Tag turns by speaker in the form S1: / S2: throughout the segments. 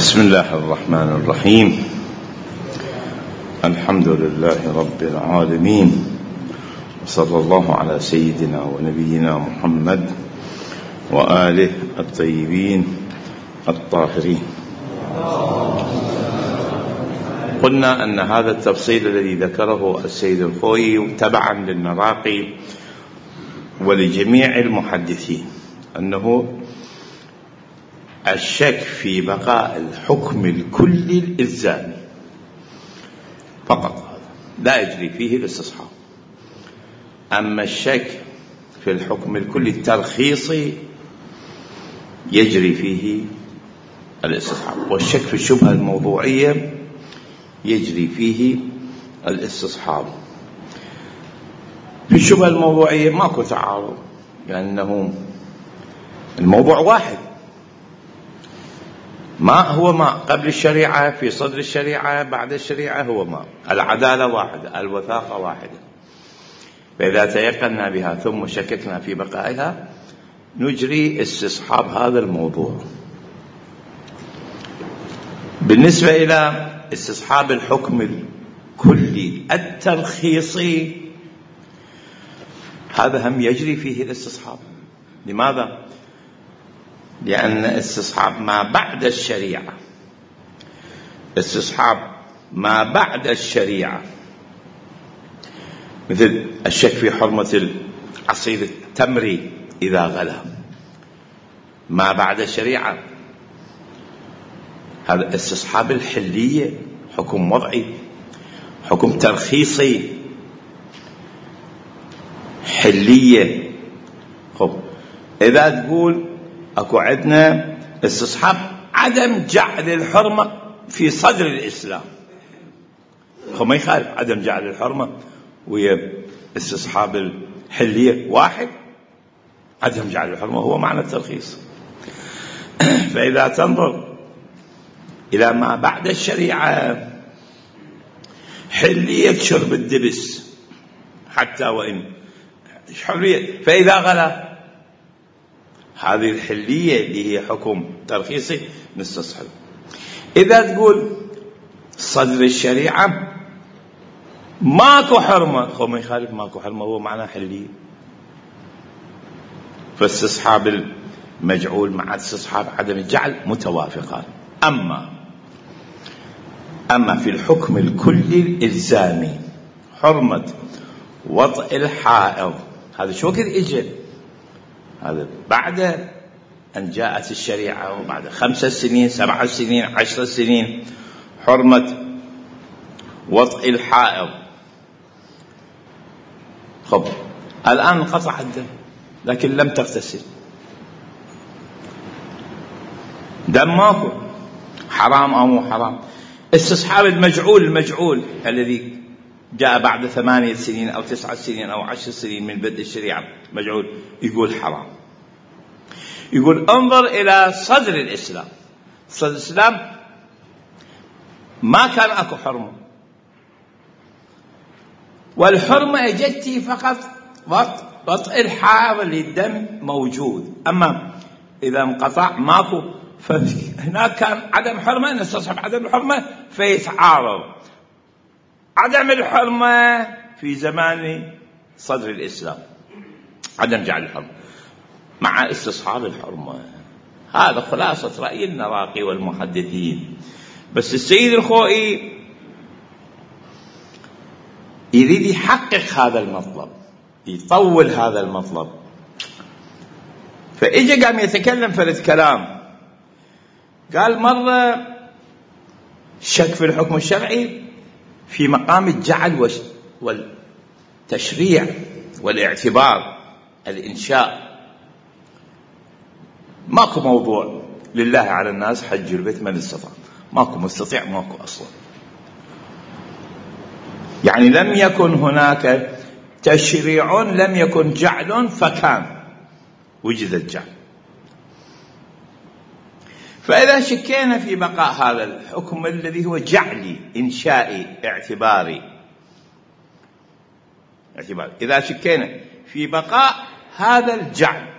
S1: بسم الله الرحمن الرحيم. الحمد لله رب العالمين، وصلى الله على سيدنا ونبينا محمد وآله الطيبين الطاهرين. قلنا أن هذا التفصيل الذي ذكره السيد الخوئي تبعا للمراقي ولجميع المحدثين أنه الشك في بقاء الحكم الكلي الإلزامي فقط لا يجري فيه الاستصحاب، أما الشك في الحكم الكلي الترخيصي يجري فيه الاستصحاب، والشك في الشبهة الموضوعية يجري فيه الاستصحاب. في الشبهة الموضوعية ماكو تعارض، لأنه الموضوع واحد، ما هو ما قبل الشريعة، في صدر الشريعة، بعد الشريعة هو ما، العدالة واحدة، الوثاقة واحدة، فإذا تيقنا بها ثم شككنا في بقائها نجري استصحاب هذا الموضوع. بالنسبة إلى استصحاب الحكم الكلي الترخيصي هذا هم يجري فيه الاستصحاب. لماذا؟ لأن استصحاب ما بعد الشريعة، استصحاب ما بعد الشريعة مثل الشك في حرمة العصير التمري إذا غلا، ما بعد الشريعة هذا استصحاب الحلية، حكم وضعي، حكم ترخيصي، حلية. خب إذا تقول أكو عندنا استصحاب عدم جعل الحرمة في صدر الإسلام، هو ما يخالف عدم جعل الحرمة ويا استصحاب الحلية واحد، عدم جعل الحرمة هو معنى الترخيص. فإذا تنظر إلى ما بعد الشريعة حلية شرب الدبس حتى وإن حرية، فإذا غلا هذه الحلية اللي هي حكم ترخيصي نستصحب. إذا تقول صدر الشريعة ماكو حرمة، هو ما يخالف ماكو حرمة هو معنى حلية، فاستصحاب المجعول مع استصحاب عدم الجعل متوافقان. أما في الحكم الكلي الإلزامي حرمة وطئ الحائض، هذا شو وقت إجا؟ هذا بعد أن جاءت الشريعة، وبعد 5 سنين 7 سنين 10 سنين حرمة وطئ الحائض. خب الآن انقطع الدم لكن لم تغتسل، دم ماكو، حرام أو مو حرام؟ استصحاب المجعول الذي جاء بعد 8 سنين أو 9 سنين أو 10 سنين من بدء الشريعة مجعول، يقول حرام. يقول انظر إلى صدر الإسلام، صدر الإسلام ما كان أكو حرمة، والحرمة اجتي فقط وطئ الحائض اللي الدم موجود، أما إذا انقطع ماكو، فهناك كان عدم حرمة، نستصحب عدم الحرمة فيتعارض عدم الحرمة في زمان صدر الإسلام، عدم جعل الحرمة مع استصحاب الحرمة. هذا خلاصة رأي المراقي والمحدثين. بس السيد الخوئي يريد يحقق هذا المطلب، يطول هذا المطلب، فإجا قام يتكلم فرد كلام. قال مرة شك في الحكم الشرعي في مقام الجعل والتشريع والاعتبار، الإنشاء. ماكو موضوع لله على الناس حج البيت من استطاع، ماكو مستطيع، ماكو أصلا، يعني لم يكن هناك تشريع، لم يكن جعل فكان وجد الجعل. فإذا شكينا في بقاء هذا الحكم الذي هو جعلي إنشائي اعتباري، إذا شكينا في بقاء هذا الجعل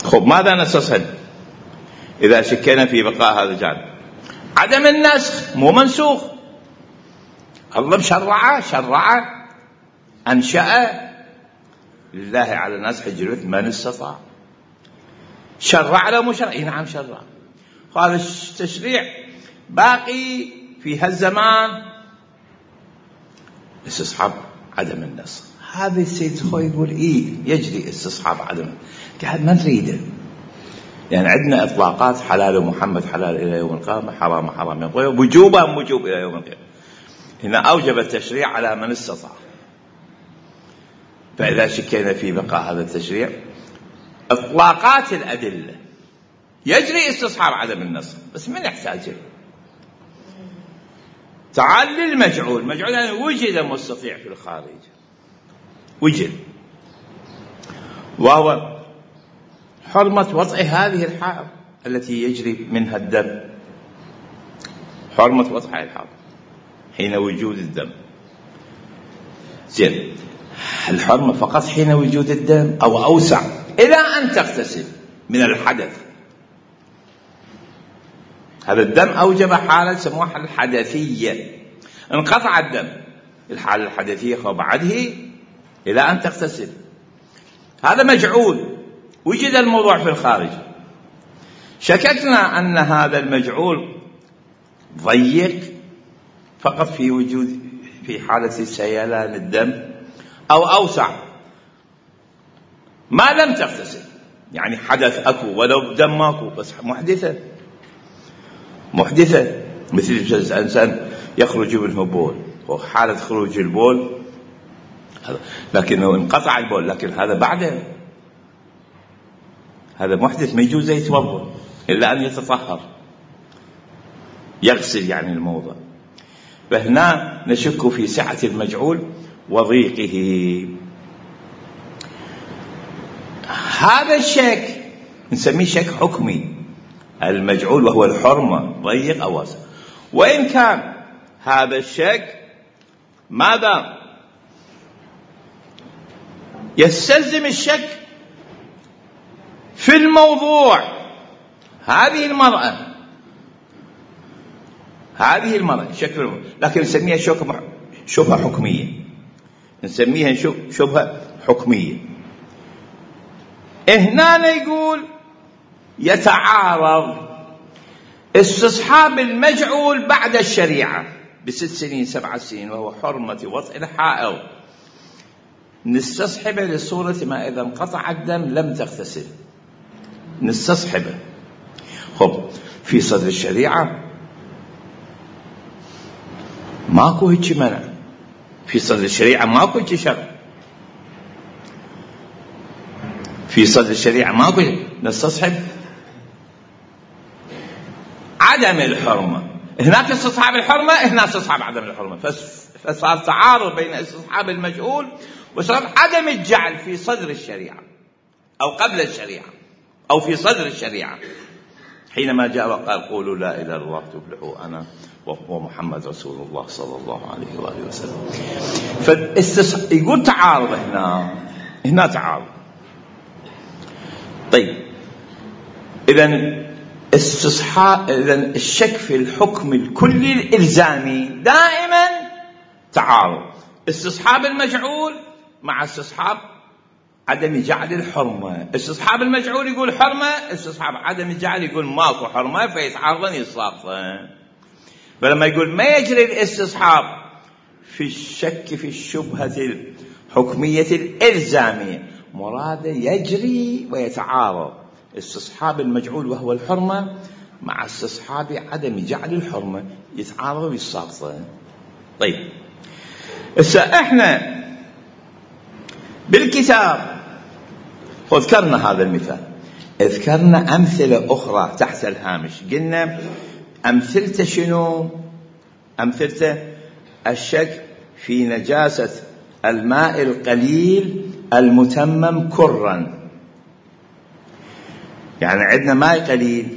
S1: خب ماذا نستصحب إذا شكينا في بقاء هذا الجانب؟ عدم النسخ، مو منسوخ. الله شرع أنشأ، لله على الناس حج البيت من استطاع. شرع له مو شرع؟ نعم شرع. هذا التشريع باقي في هالزمان، استصحاب عدم النسخ. هذا السيد خوي يقول يجري استصحاب عدم، قاعد ما نريده. يعني عندنا إطلاقات: حلال محمد حلال إلى يوم القيامة، حرام حرام يوم القيامة، وجوبا وجوب إلى يوم القيامة. هنا أوجب التشريع على من استطاع. فإذا شكينا في بقاء هذا التشريع، إطلاقات الأدلة يجري استصحاب عدم النسخ، بس من يحتاجه؟ تعال للمجعول. مجعول يعني وجد مستطيع في الخارج، وجد، وهو حرمة وضع هذه الحائض التي يجري منها الدم، حرمة وضع الحائض حين وجود الدم. زين، الحرمة فقط حين وجود الدم أو أوسع إلى أن تغتسل من الحدث. هذا الدم أوجب حالة سموها الحدثية، انقطع الدم، الحالة الحدثية وبعده إلى أن تغتسل. هذا مجعول، وجد الموضوع في الخارج. شككنا أن هذا المجعول ضيق فقط في وجود في حالة سيلان الدم، أو أوسع ما لم تغتسل، يعني حدث أكو ولو دم ماكو، بس محدثة مثل الإنسان يخرج منه بول، وحالة خروج البول لكنه انقطع البول، لكن هذا بعده، هذا محدث ما يجوز يتوضأ إلا أن يتطهر، يغسل يعني الموضع. فهنا نشك في سعة المجعول وضيقه. هذا الشك نسميه شك حكمي، المجعول وهو الحرمة ضيق أو واسع. وإن كان هذا الشك ماذا يستلزم الشك في الموضوع، هذه المرأة شك في الموضوع، لكن نسميها شبهة حكمية، نسميها شبهة حكمية. هنا يقول يتعارض استصحاب المجعول بعد الشريعة ب6 سنين 7 سنين، وهو حرمة وطئ الحائض، نستصحبه لصورة ما إذا انقطع الدم لم تغتسل، نستصحبه. خب في صدر الشريعة ماكو هيك منع، في صدر الشريعة ماكو هيك شرع، في صدر الشريعة ماكو نستصحب عدم الحرمة. هناك استصحاب الحرمة، هنا استصحاب عدم الحرمة، فصار تعارض بين استصحاب المجهول وصار عدم الجعل في صدر الشريعة أو قبل الشريعة أو في صدر الشريعة. حينما جاء وقال قولوا لا إله إلا الله تفلحوا أنا ومحمد رسول الله صلى الله عليه وآله وسلم. يقول تعارض هنا تعارض. طيب إذن الشك في الحكم الكلي الإلزامي دائما تعارض، استصحاب المجعول مع استصحاب عدم جعل الحرمة. استصحاب المجعول يقول حرمة، استصحاب عدم الجعل يقول ماكو حرمة، فيتعارضن يساقطن. فلما يقول ما يجري الاستصحاب في الشك في الشبهة الحكمية الإلزامية، مراده يجري ويتعارض استصحاب المجعول وهو الحرمة مع استصحاب عدم جعل الحرمة، يتعارض ويساقطن. طيب احنا بالكتاب وذكرنا هذا المثال، ذكرنا أمثلة أخرى تحت الهامش. قلنا أمثلته شنو؟ أمثلته الشك في نجاسة الماء القليل المتمم كرا، يعني عندنا ماء قليل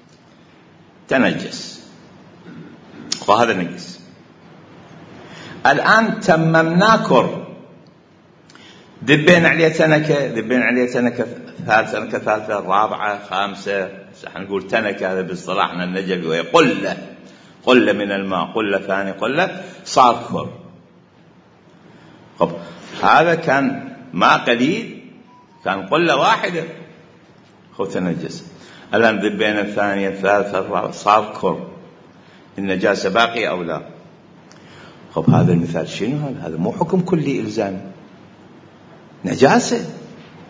S1: تنجس وهذا نجس، الآن تممناه كر، دبين عليه تنكة، دبين عليه تنكة ثالثة رابعة خامسة، نقول تنكة هذا باصطلاحنا النجبي، وهي قلة من الماء، قلة ثاني قلة، صار كر. طب هذا كان ماء قليل، كان قلة واحدة تنجس. الآن دبين الثانية الثالثة الرابعة صار كر، النجاسة باقية أو لا؟ طب هذا المثال شنو؟ هذا مو حكم كلي إلزامي، نجاسة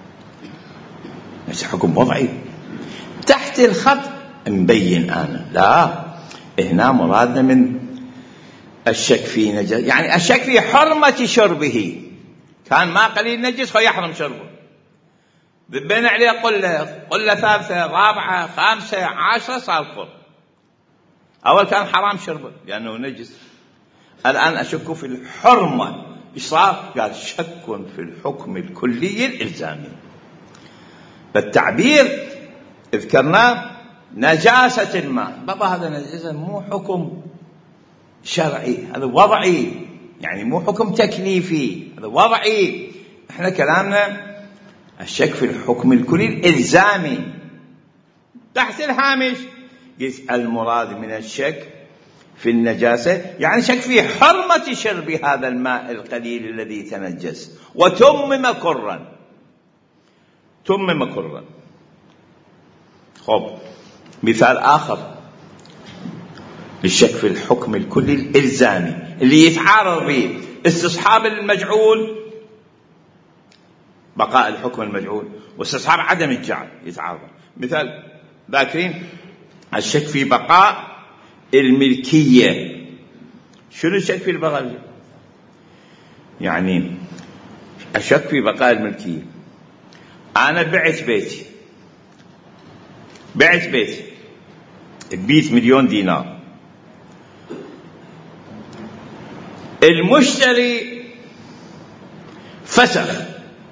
S1: حكم وضعي تحت الخط مبين. أنا لا، هنا مرادنا من الشك في نجاسة، يعني الشك في حرمة شربه، كان ما قليل نجس فيحرم شربه، ذبين عليه قلة ثالثة رابعة خامسة 10 صار كر. أول كان حرام شربه لأنه نجس، الآن أشك في الحرمة، إيش صار؟ قال شك في الحكم الكلي الإلزامي. بالتعبير ذكرناه نجاسة الماء، بابا هذا نجاسة مو حكم شرعي، هذا وضعي، يعني مو حكم تكليفي، هذا وضعي. احنا كلامنا الشك في الحكم الكلي الإلزامي. تحت الهامش المراد من الشك في النجاسة يعني شك في حرمة شرب هذا الماء القليل الذي تنجس وتمم كرا. خب مثال آخر للشك في الحكم الكلي الإلزامي اللي يتعارض به استصحاب المجعول، بقاء الحكم المجعول، واستصحاب عدم الجعل يتعارض. مثال ذاكرين الشك في بقاء الملكية. شنو الشك في البقاء؟ يعني الشك في بقاء الملكية. أنا بعت بيتي ببيت $1,000,000، المشتري فسخ،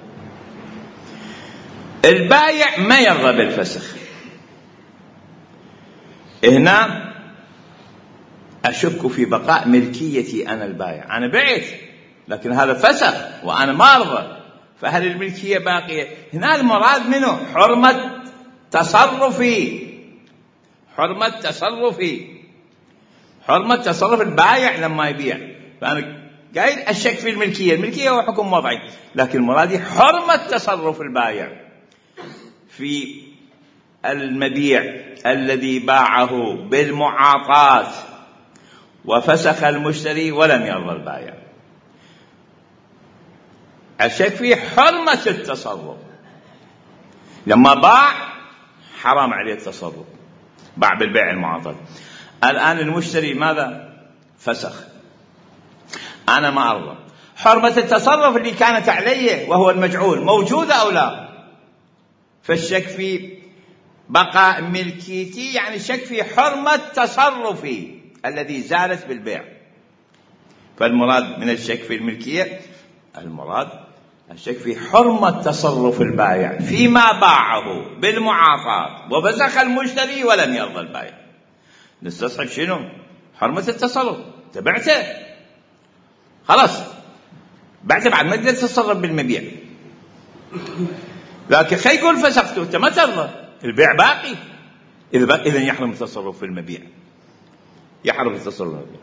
S1: البايع ما يرضى بالفسخ. هنا أشك في بقاء ملكيتي أنا البايع، أنا بعت لكن هذا فسخ وأنا ما أرضى، فهل الملكية باقية؟ هنا المراد منه حرمة تصرف البايع لما يبيع. فأنا قايل الشك في الملكية هو حكم وضعي، لكن مرادي حرمة تصرف البايع في المبيع الذي باعه بالمعاطاة وفسخ المشتري ولم يرضى البايع. الشك في حرمة التصرف، لما باع حرام عليه التصرف، باع بالبيع المعاطاة. الآن المشتري ماذا؟ فسخ، أنا ما أرضى. حرمة التصرف اللي كانت عليه وهو المجعول موجودة أو لا؟ فالشك في بقاء ملكيتي يعني شك في حرمة تصرفي الذي زالت بالبيع. فالمراد من الشك في الملكية المراد الشك في حرمة تصرف البائع فيما باعه بالمعاطاة وفسخ المشتري ولم يرضى البائع. نستصحب شنو؟ حرمة التصرف. تبعته خلاص، بعته بعد ما تقدر تتصرف بالمبيع، لكن خي يقول فسخته انت ما ترضى، البيع باقي، إذن يحرم التصرف في المبيع، يحرم التصرف في المبيع.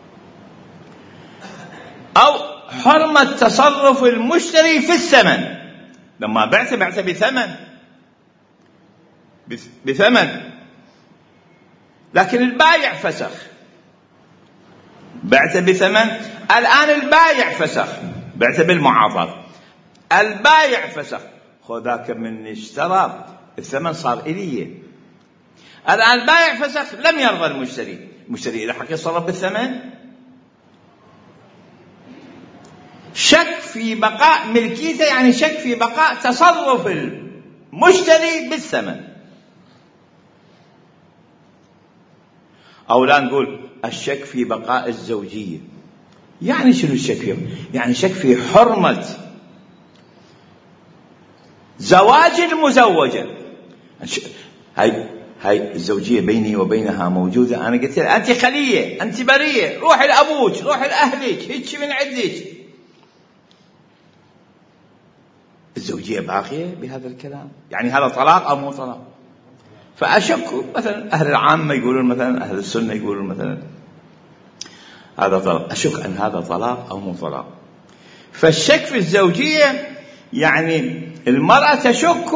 S1: أو حرمة تصرف المشتري في الثمن، لما بعت بثمن لكن البايع فسخ، بعت بثمن، الآن البايع فسخ، بعت بالمعاطاة، البايع فسخ، خذاك من اشترى الثمن صار إليه، الآن البايع فسخ لم يرضى المشتري إذا حق يتصرف بالثمن. شك في بقاء ملكيته يعني شك في بقاء تصرف المشتري بالثمن. أو لا نقول الشك في بقاء الزوجية. يعني شنو الشك فيه؟ يعني شك في حرمة زواج المزوجة. هاي الزوجية بيني وبينها موجودة، أنا قلت لها أنت خلية، أنت برية، روحي لأبوك، روحي لأهلك، هيك من عندك. الزوجية باقية بهذا الكلام؟ يعني هذا طلاق أو مو طلاق؟ فأشك مثلا أهل العامة يقولون مثلا، أهل السنة يقولون مثلا هذا طلاق، أشك أن هذا طلاق أو مو طلاق. فالشك في الزوجية يعني المرأة تشك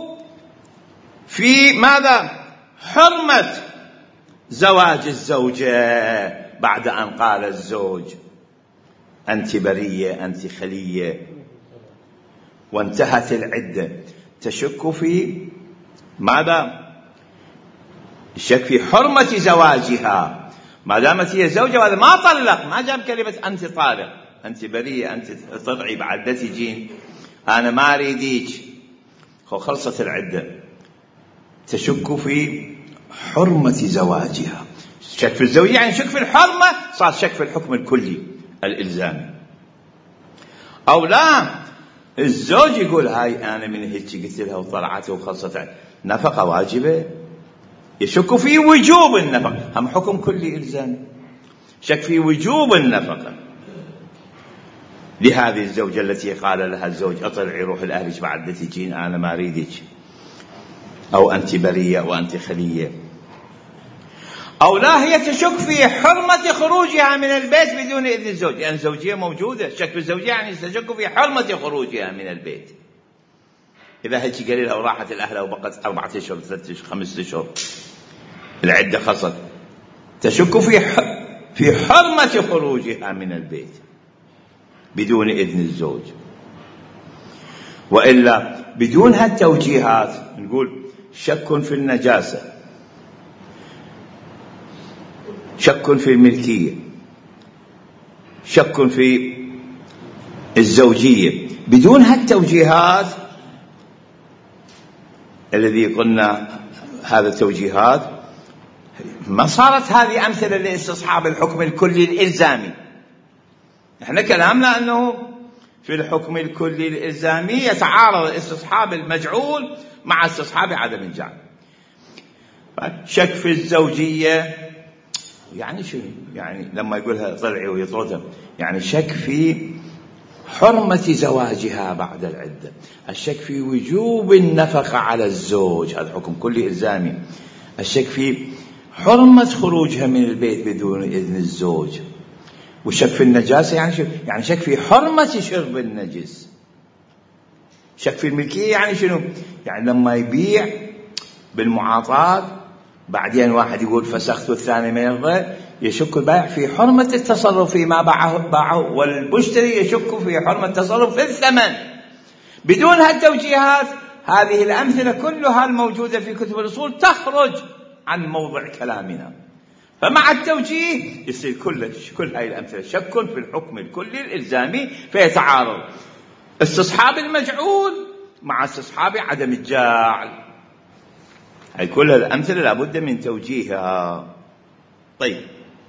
S1: في ماذا؟ حرمة زواج الزوجة بعد أن قال الزوج أنت برية أنت خلية وانتهت العدة. تشك في ماذا؟ الشك في حرمة زواجها ما دامت هي زوجة، وهذا ما طلق، ما جاب كلمة أنت طالق، أنت برية أنت تطلعي بعد لا تجين، أنا ما أريديك، خلصت العدة. تشك في حرمة زواجها. شك في الزوجية يعني شك في الحرمة، صار شك في الحكم الكلي الإلزامي. أو لا، الزوج يقول هاي أنا من هيك قلت لها وطلعت وخلصت، نفقة واجبة. يشك في وجوب النفقة، هم حكم كلي إلزامي. شك في وجوب النفقة لهذه الزوجة التي قال لها الزوج اطلعي روح لأهلك بعد تجين أنا ما أريدك، أو أنت برية وأنت خلية. أو لا، هي تشك في حرمة خروجها من البيت بدون إذن الزوج، لأن يعني الزوجية موجودة. شك في الزوجية يعني تشك في حرمة خروجها من البيت. إذا هيك قال لها وراحت الأهل وبقت 4 أشهر 3 أشهر 5 أشهر العدة خلصت، تشك في حرمة خروجها من البيت بدون إذن الزوج. وإلا بدون هالتوجيهات نقول شك في النجاسة، شك في الملكية، شك في الزوجية. بدون هالتوجيهات الذي قلنا هذا التوجيهات ما صارت هذه أمثلة لاستصحاب الحكم الكلي الإلزامي. احنا كلامنا أنه في الحكم الكلي الإلزامي يتعارض استصحاب المجعول مع استصحاب عدم الجعل. شك في الزوجية يعني شو؟ يعني لما يقولها طلعي ويطردها، يعني شك في حرمة زواجها بعد العدة، الشك في وجوب النفقة على الزوج، هذا حكم كلي إلزامي. الشك في حرمة خروجها من البيت بدون إذن الزوج. والشك في النجاسة يعني شو؟ يعني شك في حرمة شرب النجس. شك في الملكية يعني شنو؟ يعني لما يبيع بالمعاطاة بعدين واحد يقول فسخت والثاني ما يرضى، يشك البائع في حرمة التصرف فيما باعه، والمشتري يشك في حرمة التصرف في الثمن. بدون هالتوجيهات هذه الأمثلة كلها الموجودة في كتب الأصول تخرج عن موضع كلامنا. فمع التوجيه يصير كل هاي الأمثلة شك في الحكم الكلي الإلزامي، فيتعارض استصحاب المجعول مع استصحاب عدم الجاعل. هاي كل الأمثلة لابد من توجيهها. طيب،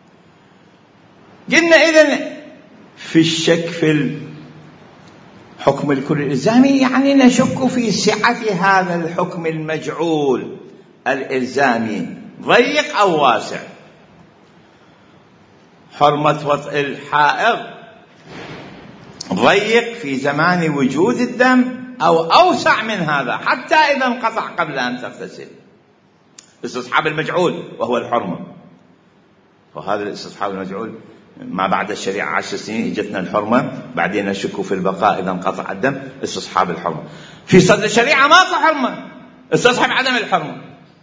S1: قلنا إذن في الشك في الحكم الكلي الإلزامي يعني نشك في صحة هذا الحكم المجعول الإلزامي، ضيق أو واسع. حرمة وطئ الحائض ضيق في زمان وجود الدم أو أوسع من هذا حتى إذا انقطع قبل أن تغتسل. استصحاب المجعول وهو الحرمة، وهذا الاستصحاب المجعول ما بعد الشريعة 10 سنين اجتنا الحرمة، بعدين نشك في البقاء إذا انقطع الدم، استصحاب الحرمة. في صدر الشريعة ماكو حرمة، استصحاب عدم الحرمة.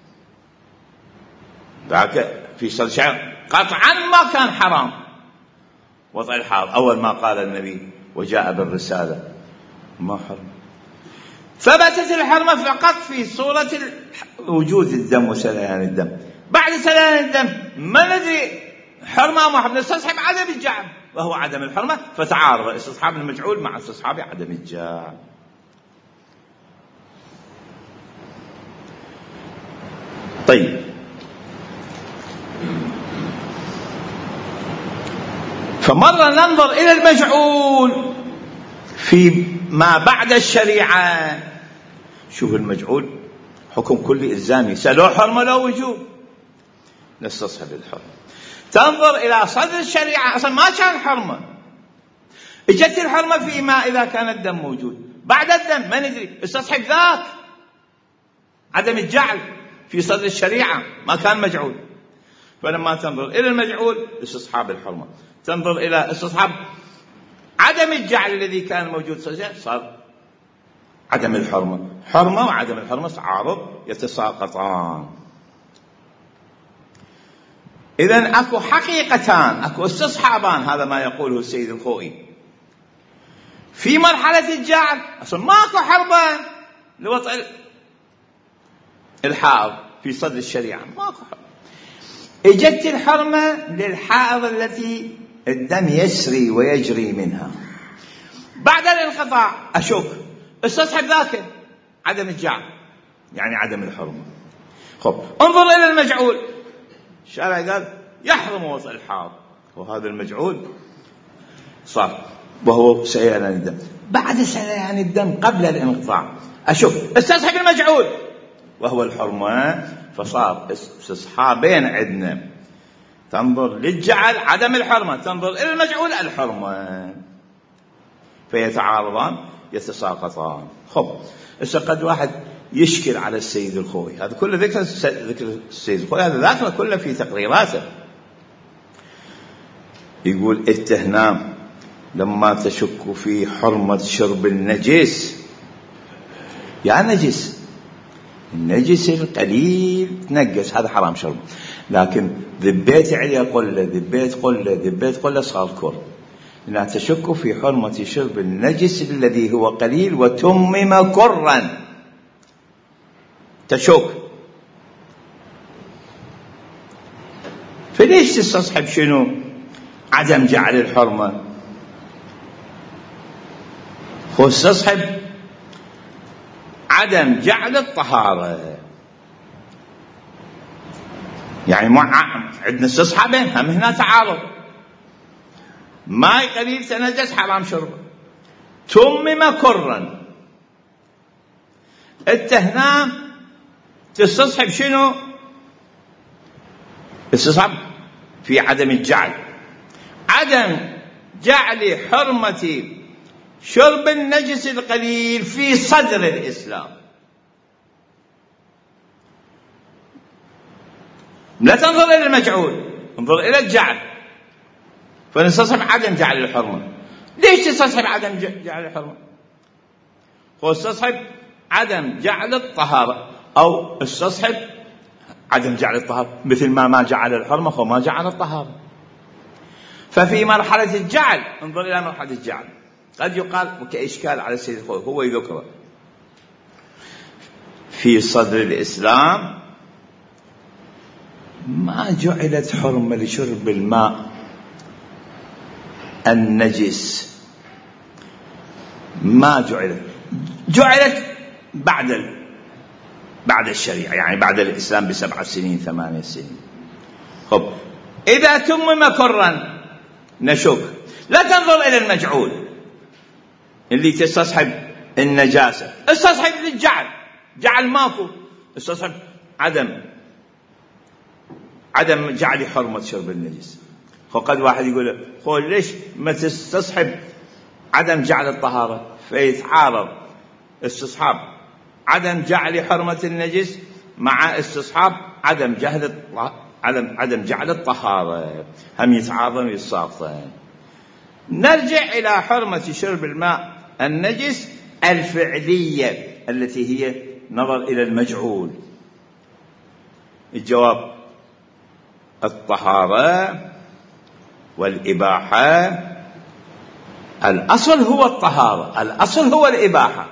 S1: في صدر الشريعة قطعا ما كان حرام وطئ الحائض، أول ما قال النبي وجاء بالرسالة ما حرم. ثبتت الحرمة فقط في صورة وجود الدم وسليان الدم. بعد سليان الدم ما ندري حرمة أو ما حرمة، نستصحب عدم الجعل وهو عدم الحرمة، فتعارض استصحاب المجعول مع استصحاب عدم الجعل. طيب، فمرة ننظر إلى المجعول في ما بعد الشريعة. شوف المجعول حكم كلي إلزامي، سلو حرمة لو وجوب، نستصحب الحرمة. تنظر إلى صدر الشريعة أصلا ما كان حرمة، اجت الحرمة فيما إذا كان الدم موجود. بعد الدم ما ندري، استصحب ذاك عدم الجعل في صدر الشريعة ما كان مجعول. فلما تنظر إلى المجعول استصحاب الحرمة، تنظر إلى استصحاب عدم الجعل الذي كان موجود صار عدم الحرمة. حرمة وعدم الحرمة تعارض، يتساقطان. إذن أكو حقيقتان، أكو استصحابان، هذا ما يقوله السيد الخوئي. في مرحلة الجعل أصلا ماكو حرمة لوضع الحائض في صدر الشريعة، ماكو حرمة. اجت الحرمة للحائض التي الدم يسري ويجري منها. بعد الانقطاع أشك استصحب ذاك عدم الجعل، يعني عدم الحرمة. خب انظر إلى المجعول، الشارع قال يحرم وضع الحائض، وهذا المجعول صار وهو سيلان الدم. بعد سيلان الدم قبل الانقطاع أشوف استصحب المجعول وهو الحرمة، فصار استصحابين عندنا، تنظر للجعل عدم الحرمة، تنظر إلى المجعول الحرمة، فيتعارضان يتساقطان. خب قد واحد يشكل على السيد الخوئي، هذا كله ذكر السيد الخوئي، هذا ذاكره كله في تقريراته. يقول التهنام لما تشك في حرمة شرب النجس، يا نجس النجس القليل تنجس هذا حرام شرب، لكن ذبيت عليه قلة ذبيت قلة صار كر. لا تشك في حرمة شرب النجس الذي هو قليل وتمم كرا، تشك. فليش تستصحب شنو عدم جعل الحرمة؟ هو استصحب عدم جعل الطهارة، يعني عندنا استصحابين هم هنا تعارض. ماء قليل تنجس حرام شربه، تمم كرا. التهنام تستصحب شنو؟ استصحب في عدم الجعل، عدم جعل حرمة شرب النجس القليل في صدر الإسلام. لا تنظر إلى المجعول، انظر إلى الجعل، فنستصحب عدم جعل الحرمة. ليش تستصحب عدم جعل الحرمة؟ هو استصحب عدم جعل الطهارة، أو استصحب عدم جعل الطهارة مثل ما جعل الحرمة هو ما جعل الطهارة. ففي مرحلة الجعل انظر إلى مرحلة الجعل، قد يقال كإشكال على السيد الخوئي، هو يذكره في صدر الإسلام ما جعلت حرمة لشرب الماء النجس، ما جعلت بعد الشريعة، يعني بعد الإسلام ب7 سنين 8 سنين. خب إذا تمم كرا نشك. لا تنظر إلى المجعول اللي تستصحب النجاسة، استصحب للجعل، جعل ماكو، استصحب عدم جعل حرمة شرب النجس. فقد واحد يقول ليش ما تستصحب عدم جعل الطهارة؟ فيتعارض استصحاب عدم جعل حرمة النجس مع استصحاب عدم جعل الطهارة، هم يتعارضون ويتساقطون. نرجع إلى حرمة شرب الماء النجس الفعلية التي هي نظر إلى المجعول. الجواب الطهارة والإباحة. الأصل هو الطهارة، الأصل هو الإباحة.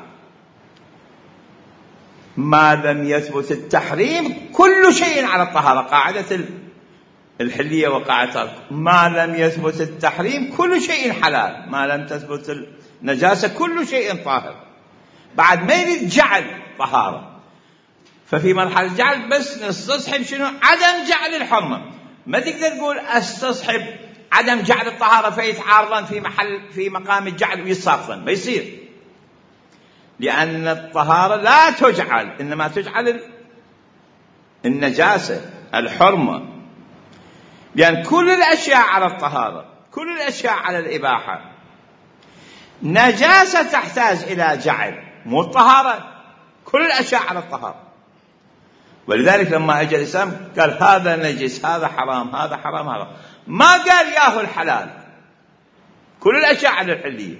S1: ما لم يثبت التحريم كل شيء على الطهارة، قاعدة الحلية وقاعدة ما لم يثبت التحريم كل شيء حلال، ما لم تثبت النجاسة كل شيء طاهر. بعد ما يريد جعل طهارة، ففي مرحلة الجعل بس نستصحب شنو؟ عدم جعل الحرمة. ما تقدر تقول استصحب عدم جعل الطهارة فيتعارضان في مقام الجعل ويتساقطان، ما يصير، لأن الطهارة لا تجعل، إنما تجعل النجاسة الحرمة، لأن كل الأشياء على الطهارة، كل الأشياء على الإباحة. نجاسة تحتاج إلى جعل، مو الطهارة. كل الأشياء على الطهارة. ولذلك لما أجى الإسلام قال هذا نجس، هذا حرام، هذا حرام، هذا ما قال ياهو الحلال. كل الأشياء على الحلية،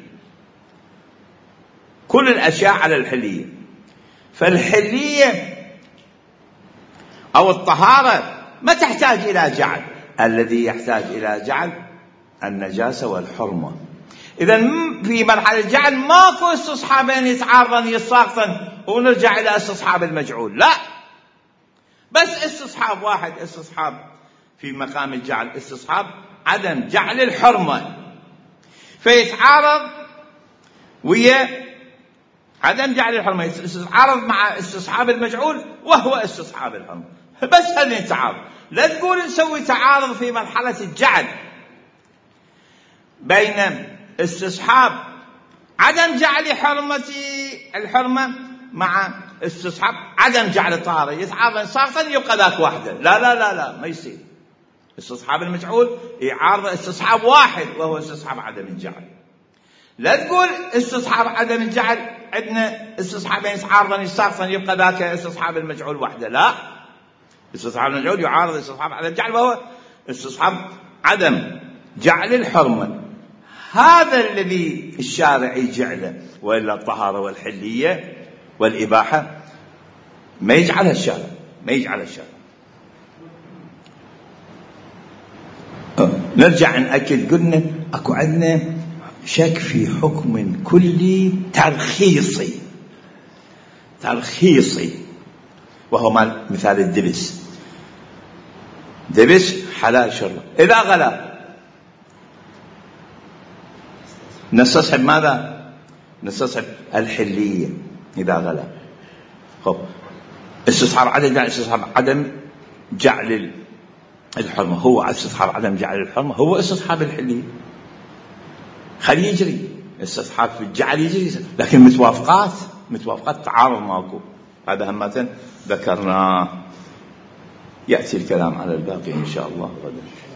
S1: كل الأشياء على الحلية. فالحلية أو الطهارة ما تحتاج إلى جعل. الذي يحتاج إلى جعل النجاسة والحرمة. إذا في مرحلة الجعل ماكو استصحابين يتعارضن يساقطن ونرجع إلى استصحاب المجعول، لا، بس استصحاب واحد، استصحاب في مقام الجعل، استصحاب عدم جعل الحرمة، فيتعارض ويا عدم جعل الحرمة، يتعارض مع استصحاب المجعول وهو استصحاب الحرمة. بس هل يتعارض؟ لا تقول نسوي تعارض في مرحلة الجعل بين استصحاب عدم جعل الحرمة مع استصحاب عدم جعل الطهارة، يتعارض ساقطا يبقى ذاك واحدة. لا لا لا لا، ما يصير. استصحاب المجعول يعارض استصحاب واحد وهو استصحاب عدم الجعل. لا تقول استصحاب عدم الجعل عندنا استصحابين يتعارضن يساقطن يبقى ذاك استصحاب المجعول واحدة، لا، استصحاب المجعول يعارض استصحاب عدم الجعل وهو استصحاب عدم جعل الحرمة. هذا الذي الشارع يجعله، وإلا الطهارة والحلية والإباحة ما يجعلها الشارع، ما يجعلها الشارع. نرجع نأكد، قلنا أكو عندنا شك في حكم كلي ترخيصي وهو مثال الدبس. دبس حلال شرب، إذا غلا نستصحب ماذا؟ نستصحب الحلية إذا غلا. خب استصحاب عدم جعل الحرمة هو استصحاب عدم جعل الحرمة، هو استصحاب الحلية. خليه يجري استصحاب في الجعل يجري، لكن متوافقات تعارض ماكو. هذا همة ذكرناه. يأتي الكلام على الباقي إن شاء الله غدا.